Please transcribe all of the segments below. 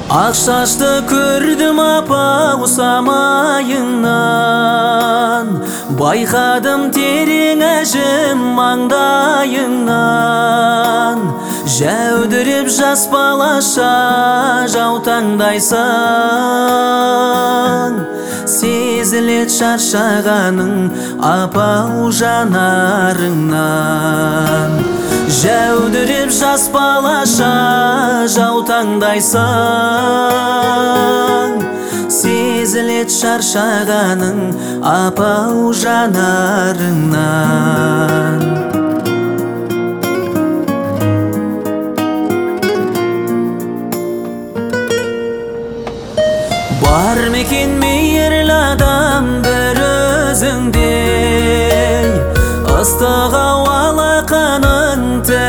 Ақ шашты көрдім апау самайыңнан, байқадым терең әжім маңдайыңнан. Жәудіріп жас балаша жаутаңдайсың, сезілет шаршағаның апау жанарыңнан. Жәудіріп жас балаша жаутаңдайсың, сезілет шаршағаның апау жанарыңнан. Бар мекен мейірлі адам бір өзіңдей, ыстық алақаның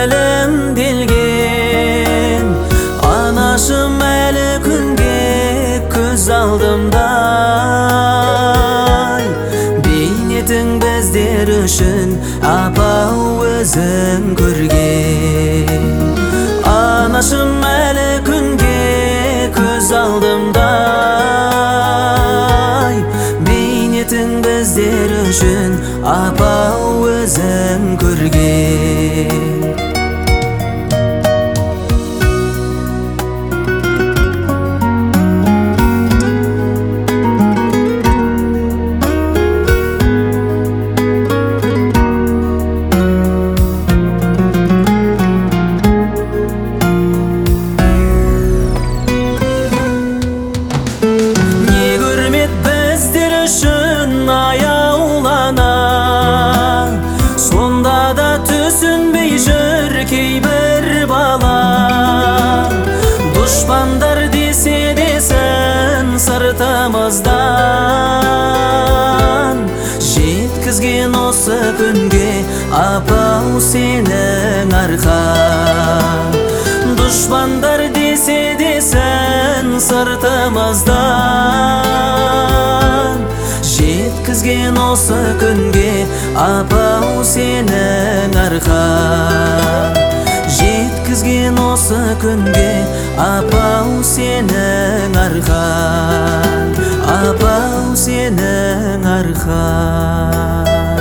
тілімделген. Анашым әлі күнге көз алдымдай, бейнетің біздер үшін апау өзің көрген. Анашым әлі күнге көз алдымдай, бейнетің біздер үшін апау өзің көрген. Сонда да түсінбей жүр кейбір бала, дұшпандар десе десін сыртымыздан. Жеткізген осы күнге апау сенің арқан. Дұшпандар десе десін сыртымыздан. Жеткізген осы күнге апау сенің арқан. Жеткізген осы күнге апау сенің арқан. Апау сенің арқан.